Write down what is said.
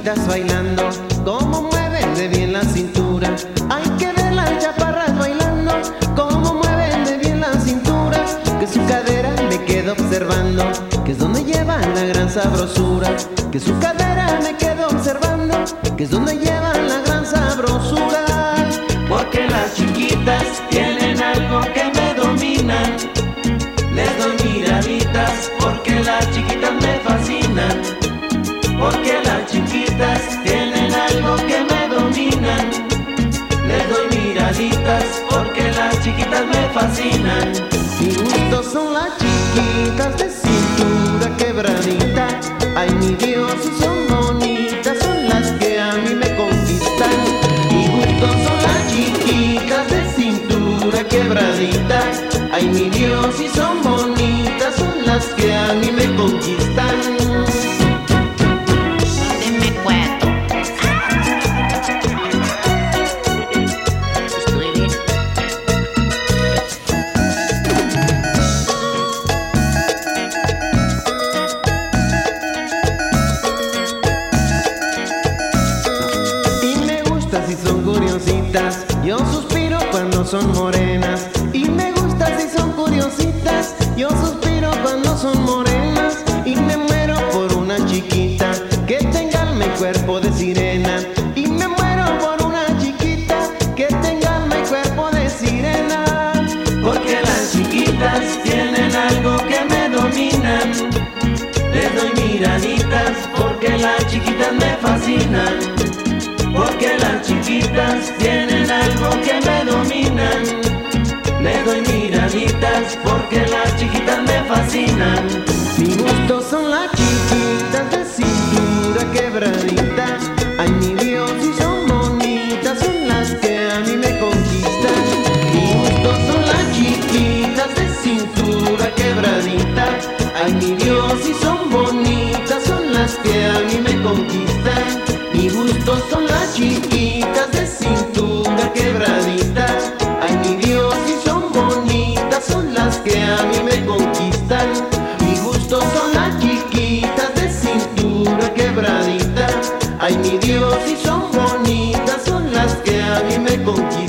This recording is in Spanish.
chaparritas bailando, cómo mueven de bien la cintura. Hay que ver las chaparras bailando, cómo mueven de bien la cintura. Que su cadera me quedo observando, que es donde llevan la gran sabrosura. Que su cadera me quedo observando, que es donde llevan la gran sabrosura. Porque las chiquitas tienen algo que me dominan. Les doy miraditas porque las chiquitas me fascinan. Porque las chiquitas tienen algo que me dominan. Les doy miraditas porque las chiquitas me fascinan. Mi gusto son las chiquitas de cintura quebradita. Ay, mi Dios, y son bonitas, son las que a mí me conquistan. Mi gusto son las chiquitas de cintura quebradita. Ay, mi Dios, y son bonitas, son las que a mí me conquistan. Si son curiositas, yo suspiro cuando son morenas. Y me gusta si son curiositas, yo suspiro cuando son morenas. Y me muero por una chiquita que tenga mi cuerpo de sirena. Y me muero por una chiquita que tenga mi cuerpo de sirena. Porque las chiquitas tienen algo que me dominan. Les doy miraditas porque las chiquitas me fascinan. Porque las chiquitas tienen algo que me dominan. Les doy miraditas porque las chiquitas me fascinan. Mi gusto son las chiquitas de cintura quebradita. Ay, mi Dios, y son bonitas, son las que a mí me conquistan. Mi gusto son las chiquitas de cintura quebradita. Ay, mi Dios, y son bonitas, son las que a mí me conquistan. Mi gusto son las chiquitas de cintura quebradita. Ay, mi Dios, y son bonitas, son las que a mí me conquistan. Mi gusto son las chiquitas de cintura quebradita. Ay, mi Dios, y son bonitas, son las que a mí me conquistan.